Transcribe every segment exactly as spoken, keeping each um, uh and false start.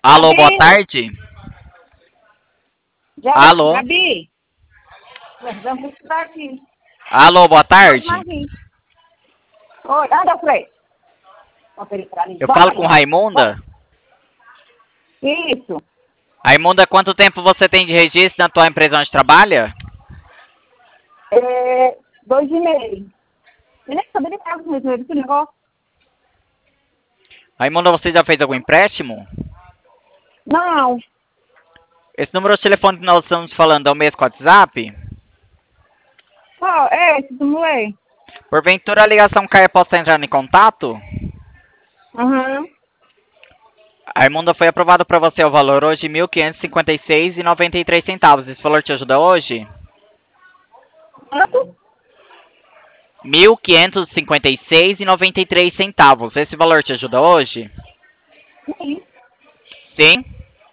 Alô, boa Gabi, tarde. já, Alô, Gabi, vamos estudar aqui. alô, boa Pode tarde. mais vir. Oi, anda, Frei. Bota ele pra ali. Eu falo Vai, com vai. Raimunda. Isso. Raimunda, quanto tempo você tem de registro na tua empresa onde trabalha? É, dois e meio. Ele é sobre casa mesmo, esse negócio. Raimunda, você já fez algum empréstimo? Não, Esse número de telefone que nós estamos falando é o mesmo com o WhatsApp? qual é esse do moleque? Porventura a ligação caia, posso entrar em contato? Aham. A Raimunda, foi aprovado para você o valor hoje mil quinhentos e cinquenta e seis e noventa e três centavos. Esse valor te ajuda hoje? Quanto? Mil quinhentos e cinquenta e seis e noventa e três centavos. Esse valor te ajuda hoje? Sim. Sim.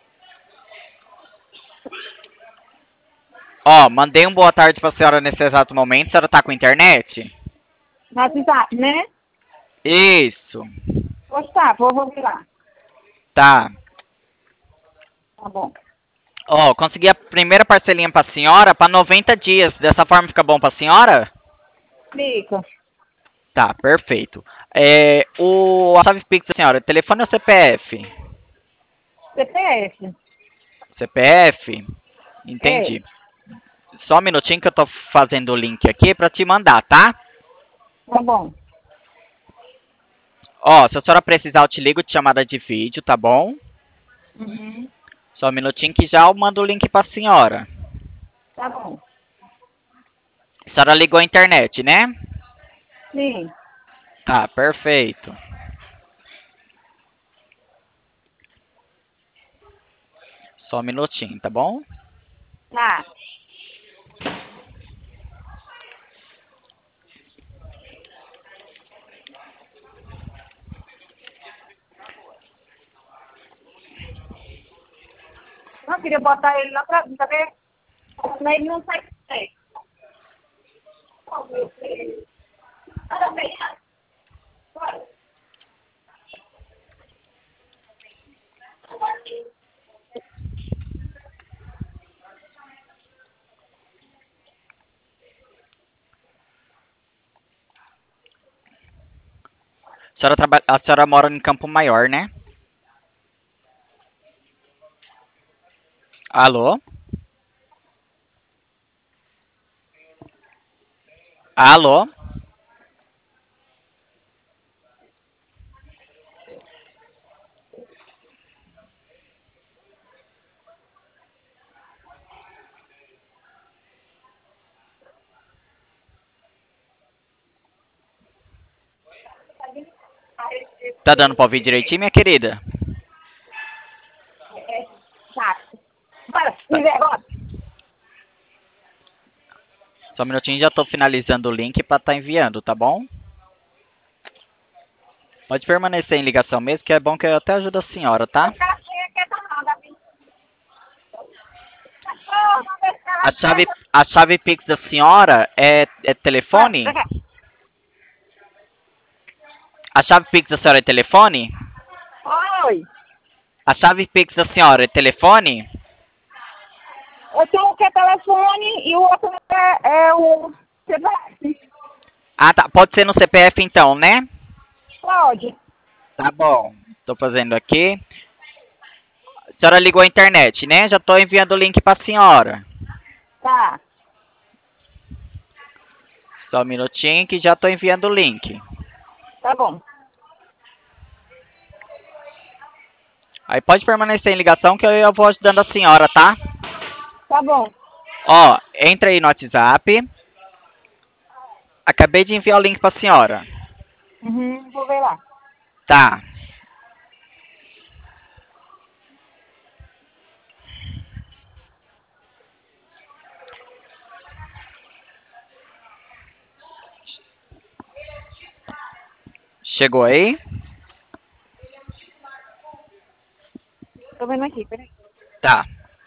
Ó, mandei um boa tarde pra senhora nesse exato momento. A senhora tá com internet? No WhatsApp, né? Isso. Gostar, vou, vou vir lá. Tá. Tá bom. Ó, consegui a primeira parcelinha pra senhora pra noventa dias. Dessa forma fica bom pra senhora? Fica. Tá, perfeito. É, o a chave Pix da senhora, telefone ou C P F? C P F. C P F? É. Entendi. Só um minutinho que eu tô fazendo o link aqui pra te mandar, tá? Tá bom. Ó, se a senhora precisar, eu te ligo de chamada de vídeo, tá bom? Uhum. Só um minutinho que já eu mando o link pra senhora. Tá bom. A senhora ligou a internet, né? Sim. Tá, perfeito. Só um minutinho, tá bom? Tá. Não, queria botar ele lá pra tá vendo? Senão ele não sai. Oh, meu Deus. Anda bem. Bora. A senhora, traba... a senhora mora em Campo Maior, né? Alô? Alô? Tá dando pra ouvir direitinho, minha querida? É chato. Bora, Tá. me agora. Só um minutinho, já tô finalizando o link pra tá enviando, tá bom? Pode permanecer em ligação mesmo, que é bom que eu até ajudo a senhora, tá? Esse cara chega quieta não, Gabi. Oh, não deixa A ela chave, quieta. a chave Pix da senhora é, é Bora, pra telefone? cá. A chave Pix da senhora é telefone? Oi. A chave Pix da senhora é telefone? Eu tenho um que é telefone e o outro é, é o C P F. Ah, tá. Pode ser no C P F então, né? Pode. Tá bom. Tô fazendo aqui. A senhora ligou a internet, né? Já tô enviando o link pra senhora. Tá. Só um minutinho que já tô enviando o link. Tá bom. Aí pode permanecer em ligação que eu vou ajudando a senhora, tá? Tá bom. Ó, entra aí no WhatsApp. Acabei de enviar o link pra senhora. Uhum, vou ver lá. Tá. Chegou aí? Tô vendo aqui, peraí. Tá.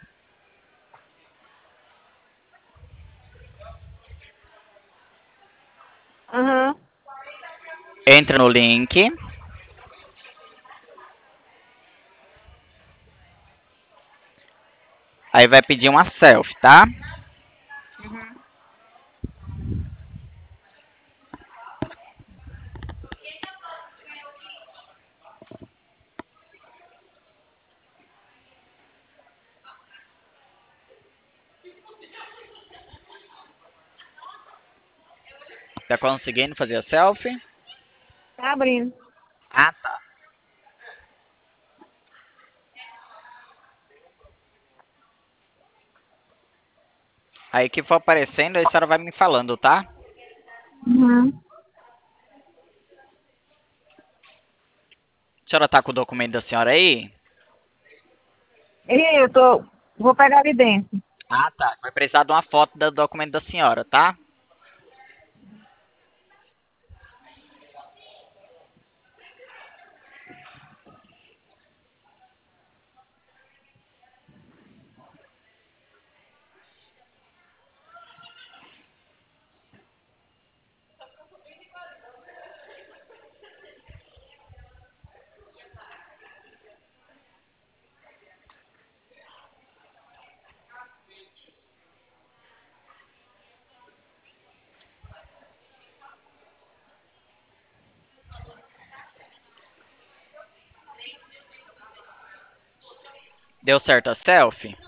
Aham. Entra no link. Aí vai pedir uma selfie, tá? Uhum. Tá conseguindo fazer a selfie? Tá abrindo. Ah, tá. Aí que for aparecendo, aí a senhora vai me falando, tá? Uhum. A senhora tá com o documento da senhora aí? E eu tô. Vou pegar ali dentro. Ah, tá. Vai precisar de uma foto do documento da senhora, tá? Deu certo a selfie?